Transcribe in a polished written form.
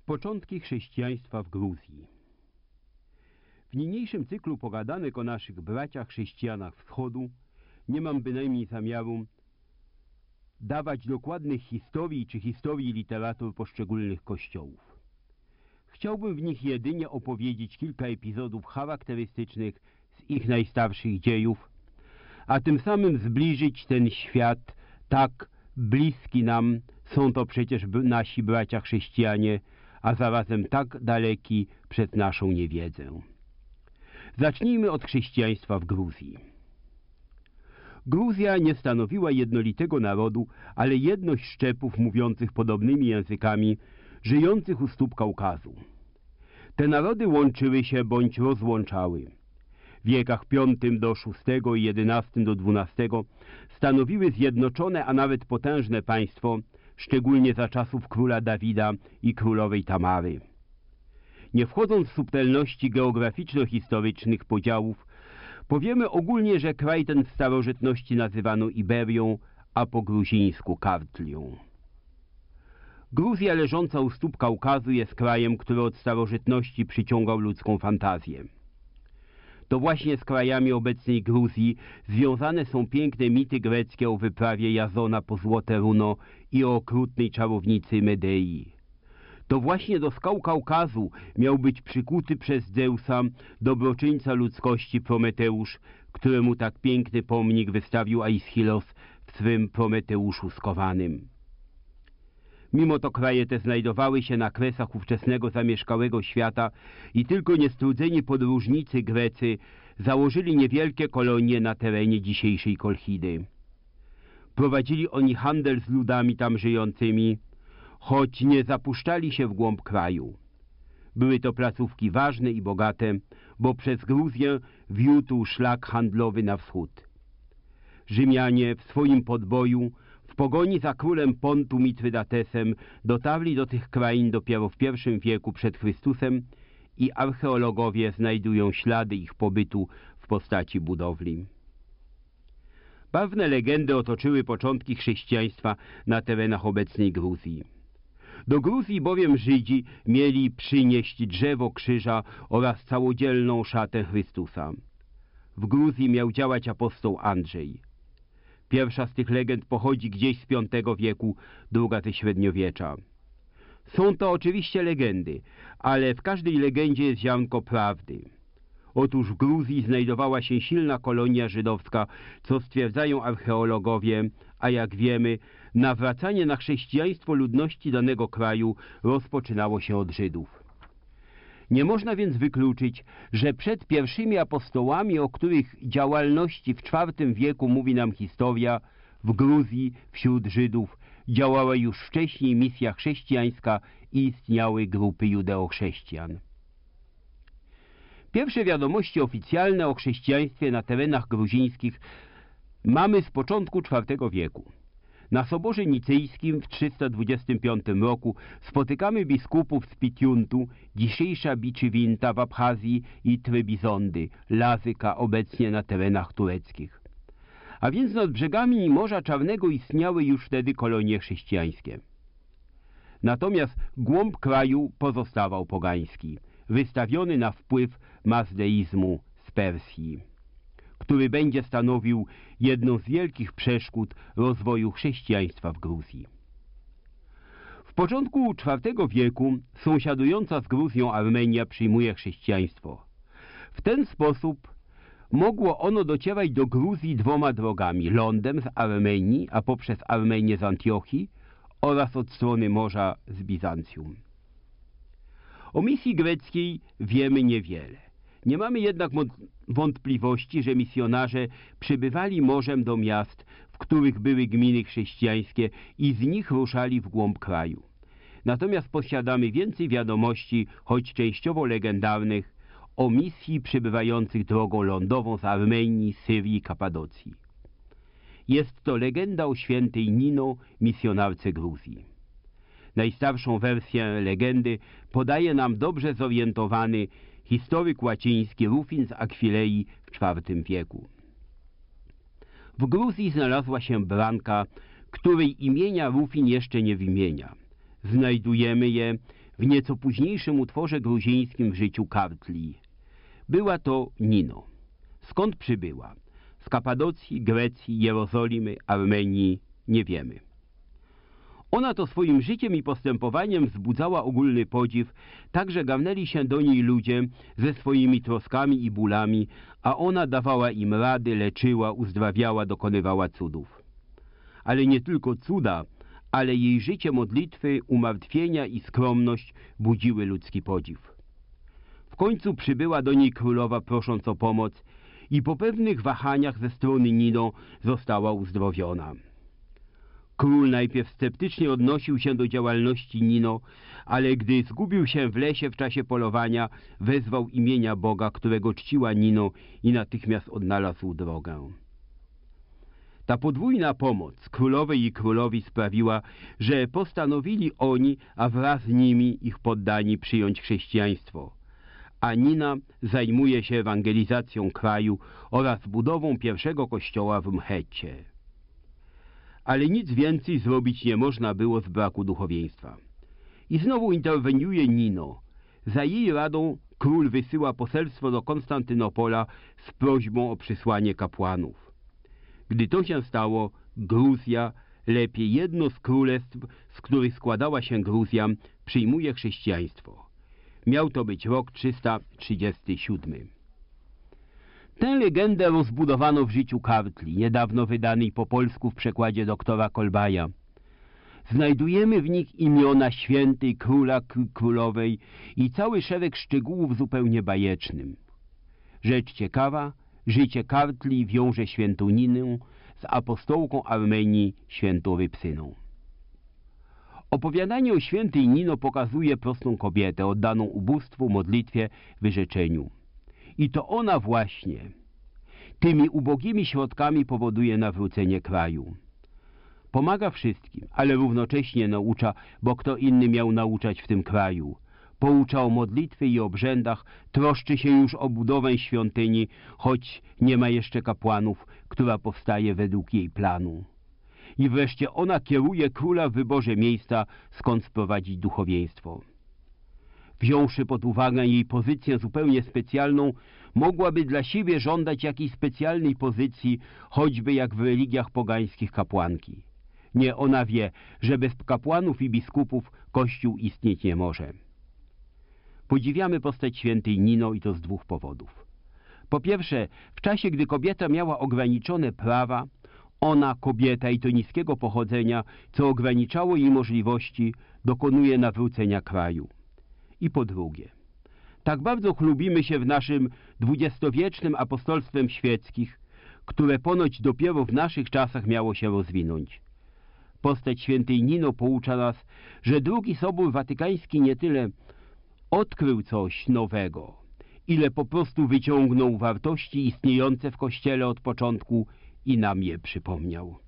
Początki chrześcijaństwa w Gruzji. W niniejszym cyklu pogadanek o naszych braciach chrześcijanach wschodu nie mam bynajmniej zamiaru dawać dokładnych historii czy historii literatur poszczególnych kościołów. Chciałbym w nich jedynie opowiedzieć kilka epizodów charakterystycznych z ich najstarszych dziejów, a tym samym zbliżyć ten świat tak bliski nam, są to przecież nasi bracia chrześcijanie, a zarazem tak daleki przed naszą niewiedzę. Zacznijmy od chrześcijaństwa w Gruzji. Gruzja nie stanowiła jednolitego narodu, ale jedność szczepów mówiących podobnymi językami, żyjących u stóp Kaukazu. Te narody łączyły się bądź rozłączały. W wiekach V do VI i XI do XII stanowiły zjednoczone, a nawet potężne państwo, szczególnie za czasów króla Dawida i królowej Tamary. Nie wchodząc w subtelności geograficzno-historycznych podziałów, powiemy ogólnie, że kraj ten w starożytności nazywano Iberią, a po gruzińsku Kartlią. Gruzja leżąca u stóp Kaukazu jest krajem, który od starożytności przyciągał ludzką fantazję. To właśnie z krajami obecnej Gruzji związane są piękne mity greckie o wyprawie Jazona po złote runo i o okrutnej czarownicy Medei. To właśnie do skał Kaukazu miał być przykuty przez Zeusa, dobroczyńca ludzkości Prometeusz, któremu tak piękny pomnik wystawił Aeschylos w swym Prometeuszu skowanym. Mimo to kraje te znajdowały się na kresach ówczesnego zamieszkałego świata i tylko niestrudzeni podróżnicy Grecy założyli niewielkie kolonie na terenie dzisiejszej Kolchidy. Prowadzili oni handel z ludami tam żyjącymi, choć nie zapuszczali się w głąb kraju. Były to placówki ważne i bogate, bo przez Gruzję wiódł szlak handlowy na wschód. Rzymianie w swoim podboju, w pogoni za królem Pontu Mitrydatesem, dotarli do tych krain dopiero w I wieku przed Chrystusem i archeologowie znajdują ślady ich pobytu w postaci budowli. Barwne legendy otoczyły początki chrześcijaństwa na terenach obecnej Gruzji. Do Gruzji bowiem Żydzi mieli przynieść drzewo krzyża oraz całodzielną szatę Chrystusa. W Gruzji miał działać apostoł Andrzej. Pierwsza z tych legend pochodzi gdzieś z V wieku, druga ze średniowiecza. Są to oczywiście legendy, ale w każdej legendzie jest ziarnko prawdy. Otóż w Gruzji znajdowała się silna kolonia żydowska, co stwierdzają archeologowie, a jak wiemy, nawracanie na chrześcijaństwo ludności danego kraju rozpoczynało się od Żydów. Nie można więc wykluczyć, że przed pierwszymi apostołami, o których działalności w IV wieku mówi nam historia, w Gruzji wśród Żydów działała już wcześniej misja chrześcijańska i istniały grupy judeochrześcijan. Pierwsze wiadomości oficjalne o chrześcijaństwie na terenach gruzińskich mamy z początku IV wieku. Na Soborze Nicejskim w 325 roku spotykamy biskupów z Pitiuntu, dzisiejsza Biczywinta w Abchazji i Trebizondy, Lazyka, obecnie na terenach tureckich. A więc nad brzegami Morza Czarnego istniały już wtedy kolonie chrześcijańskie. Natomiast głąb kraju pozostawał pogański, wystawiony na wpływ mazdeizmu z Persji, który będzie stanowił jedną z wielkich przeszkód rozwoju chrześcijaństwa w Gruzji. W początku IV wieku sąsiadująca z Gruzją Armenia przyjmuje chrześcijaństwo. W ten sposób mogło ono docierać do Gruzji dwoma drogami, lądem z Armenii, a poprzez Armenię z Antiochii oraz od strony morza z Bizancjum. O misji greckiej wiemy niewiele. Nie mamy jednak wątpliwości, że misjonarze przybywali morzem do miast, w których były gminy chrześcijańskie i z nich ruszali w głąb kraju. Natomiast posiadamy więcej wiadomości, choć częściowo legendarnych, o misji przybywających drogą lądową z Armenii, Syrii i Kapadocji. Jest to legenda o świętej Nino, misjonarce Gruzji. Najstarszą wersję legendy podaje nam dobrze zorientowany historyk łaciński Rufin z Akwilei w IV wieku. W Gruzji znalazła się branka, której imienia Rufin jeszcze nie wymienia. Znajdujemy je w nieco późniejszym utworze gruzińskim w życiu Kartli. Była to Nino. Skąd przybyła? Z Kapadocji, Grecji, Jerozolimy, Armenii nie wiemy. Ona to swoim życiem i postępowaniem wzbudzała ogólny podziw, tak że garnęli się do niej ludzie ze swoimi troskami i bólami, a ona dawała im rady, leczyła, uzdrawiała, dokonywała cudów. Ale nie tylko cuda, ale jej życie modlitwy, umartwienia i skromność budziły ludzki podziw. W końcu przybyła do niej królowa, prosząc o pomoc, i po pewnych wahaniach ze strony Nino została uzdrowiona. Król najpierw sceptycznie odnosił się do działalności Nino, ale gdy zgubił się w lesie w czasie polowania, wezwał imienia Boga, którego czciła Nino, i natychmiast odnalazł drogę. Ta podwójna pomoc królowej i królowi sprawiła, że postanowili oni, a wraz z nimi ich poddani, przyjąć chrześcijaństwo. A Nina zajmuje się ewangelizacją kraju oraz budową pierwszego kościoła w Mchecie. Ale nic więcej zrobić nie można było z braku duchowieństwa. I znowu interweniuje Nino. Za jej radą król wysyła poselstwo do Konstantynopola z prośbą o przysłanie kapłanów. Gdy to się stało, Gruzja, lepiej jedno z królestw, z których składała się Gruzja, przyjmuje chrześcijaństwo. Miał to być rok 337. Tę legendę rozbudowano w życiu Kartli, niedawno wydanej po polsku w przekładzie doktora Kolbaja. Znajdujemy w nich imiona świętej, króla, królowej i cały szereg szczegółów zupełnie bajecznym. Rzecz ciekawa, życie Kartli wiąże świętą Ninę z apostołką Armenii, świętą Rypsyną. Opowiadanie o świętej Nino pokazuje prostą kobietę, oddaną ubóstwu, modlitwie, wyrzeczeniu. I to ona właśnie tymi ubogimi środkami powoduje nawrócenie kraju. Pomaga wszystkim, ale równocześnie naucza, bo kto inny miał nauczać w tym kraju. Poucza o modlitwie i obrzędach, troszczy się już o budowę świątyni, choć nie ma jeszcze kapłanów, która powstaje według jej planu. I wreszcie ona kieruje króla w wyborze miejsca, skąd sprowadzić duchowieństwo. Wziąwszy pod uwagę jej pozycję zupełnie specjalną, mogłaby dla siebie żądać jakiejś specjalnej pozycji, choćby jak w religiach pogańskich kapłanki. Nie, ona wie, że bez kapłanów i biskupów Kościół istnieć nie może. Podziwiamy postać świętej Nino i to z dwóch powodów. Po pierwsze, w czasie, gdy kobieta miała ograniczone prawa, ona, kobieta i to niskiego pochodzenia, co ograniczało jej możliwości, dokonuje nawrócenia kraju. I po drugie, tak bardzo chlubimy się w naszym dwudziestowiecznym apostolstwem świeckich, które ponoć dopiero w naszych czasach miało się rozwinąć. Postać świętej Nino poucza nas, że Drugi Sobór Watykański nie tyle odkrył coś nowego, ile po prostu wyciągnął wartości istniejące w Kościele od początku i nam je przypomniał.